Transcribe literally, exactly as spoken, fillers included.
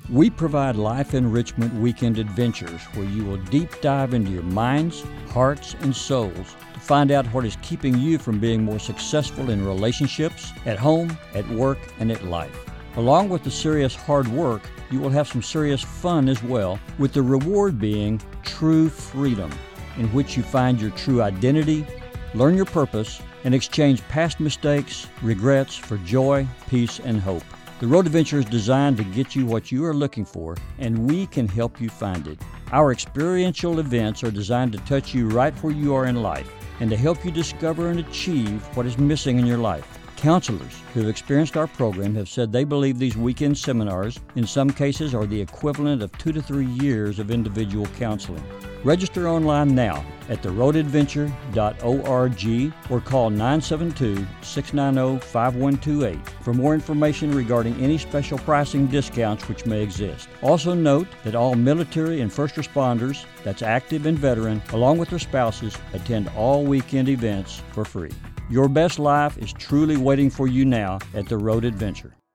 We provide life enrichment weekend adventures where you will deep dive into your minds, hearts, and souls to find out what is keeping you from being more successful in relationships, at home, at work, and at life. Along with the serious hard work, you will have some serious fun as well, with the reward being true freedom, in which you find your true identity, learn your purpose, and exchange past mistakes, regrets for joy, peace, and hope. The Road Adventure is designed to get you what you are looking for, and we can help you find it. Our experiential events are designed to touch you right where you are in life and to help you discover and achieve what is missing in your life. Counselors who have experienced our program have said they believe these weekend seminars, in some cases, are the equivalent of two to three years of individual counseling. Register online now at the road adventure dot org or call nine seven two, six nine zero, five one two eight for more information regarding any special pricing discounts which may exist. Also note that all military and first responders, that's active and veteran, along with their spouses, attend all weekend events for free. Your best life is truly waiting for you now at the Road Adventure.